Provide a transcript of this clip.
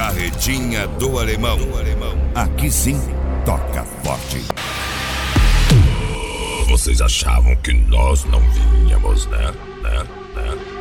Carretinha do Alemão. Aqui sim, toca forte. Vocês achavam que nós não vinhamos, né?